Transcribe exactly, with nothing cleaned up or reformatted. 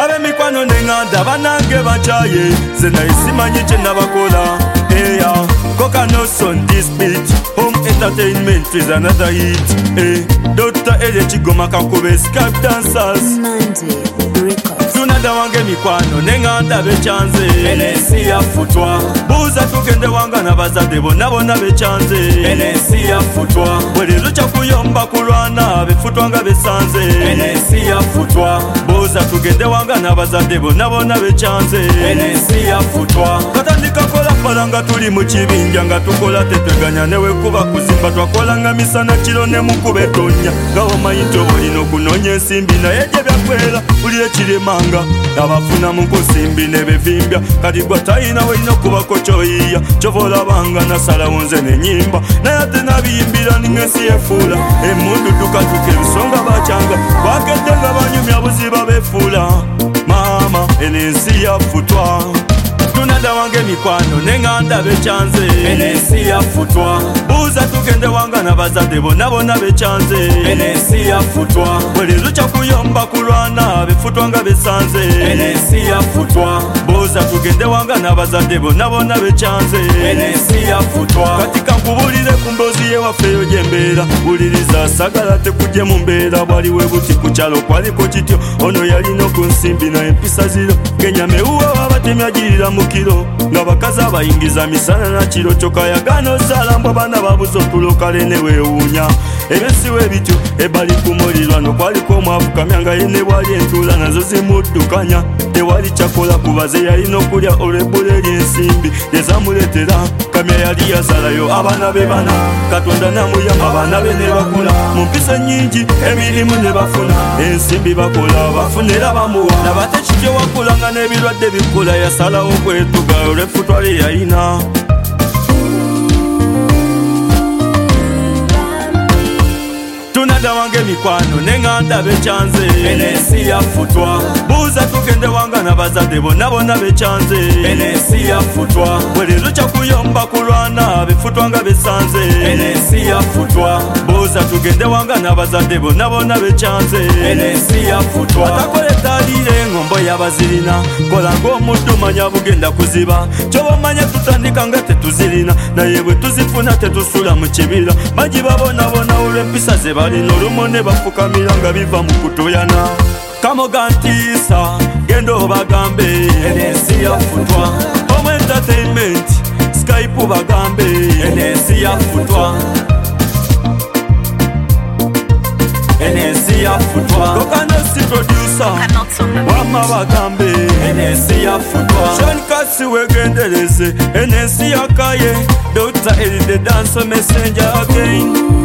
ab'emikwano n'enganda banange bachaye zena isimanyi kye nabakola eya Coca Notes on this beat. Home entertainment is another hit. Eh, Doctor Elie Chigoma Kakube Skype dancers. Nandi Records. Tunada wange mikwano nenganda bechanze. N S C yafutwa. Buza tugende wanga na bazadde bonna bonna bechanze. N S C yafutwa. Bweli lucha kuyomba kulwana befutwa nga besanze. N S C yafutwa. Buza tugende wanga na bazadde bonna bonna bechanze. N S C yafutwa. Katandika kola falanga tuli mu kibinja nga tukola teteganya newe kuba kuzimba twakola nga misana kiro ne mukube tonya gawo mayito bolino kunonya ensimbi naye gye byakwera buli ekiremanga abafuna mu kusimbi ne bevimbya kati gwa tayina welina kubako kyoyiya kyovola banga nasalawo nze nenyimba naye ate nabiyimbira ningensi yefuula emundu tukatuka ebisonga bakyanga bakedde nga banyumya buziba befuula mama enensi yafutwa tunada wange mikwano nenganda bechanze N S C yafutwa buza tugende wanga na bazadde bonna bonna bechanze N S C yafutwa bweli lucha kuyomba kulwana befutwa nga besanze N S C yafutwa buza tugende wanga na bazadde bonna bonna bechanze N S C yafutwa katika nkubulire ku mbozi yewafeyo gyembeera buliriza sagala tekujje mu mbeera bwaliwe buti ku kyalo kwaliko kityo ono yalina ku nsimbi na empisa ziro genyamewuwe wabatemyagirira mu kiro nga bakazi abayingiza misana na kiro kyokayagano zalambwa bana babuzo tulokale newewuunya ebyesiwe bityo ebali ku mulirwano kwaliko omwafukamya nga yene bwali entula nazo zimuddukanya tewali kyakola kubaze yalina okulya olw'ebbula ery'ensimbi yezamuleetera kamya yali yazalayo abaana be bana katonda namuyamba abaana be ne bakula mu mpisa nnyingi emirimu ne bafuna ensimbi bakola bafunira bamuwa nabate kityo wakulanga n'ebirwadde bikula yasalawo kwetuga olw'effutwa lye yalina tunada wange mikwano nenganda bechanze N S C yafutwa buza tugende wanga na bazadde bonna bonna bechanze N S C yafutwa bweli lucha kuyomba kulwana befutwa nga besanze N S C yafutwa buza tugende wanga na bazadde bonna bonna bechanze N S C yafutwa atakole talire ngombo yabazirina kola ng'omuddu manya bugenda kuziba kyobamanya tutandika nga tetuzirina naye bwe tuzifuna tetusula mu kibira bagibabonabona olw'empisa ze balina olumu ne bafukamira nga biva mu kutoyana kamogantiisa genda obagambe N S C yafutwa Home entertainment Skype bagambe N S C yafutwa N S C yafutwa Coca Notes producer wama bagambe N S C yafutwa Sean Kasi wegendereze N S C yakaye Doctor Elie the dance messenger again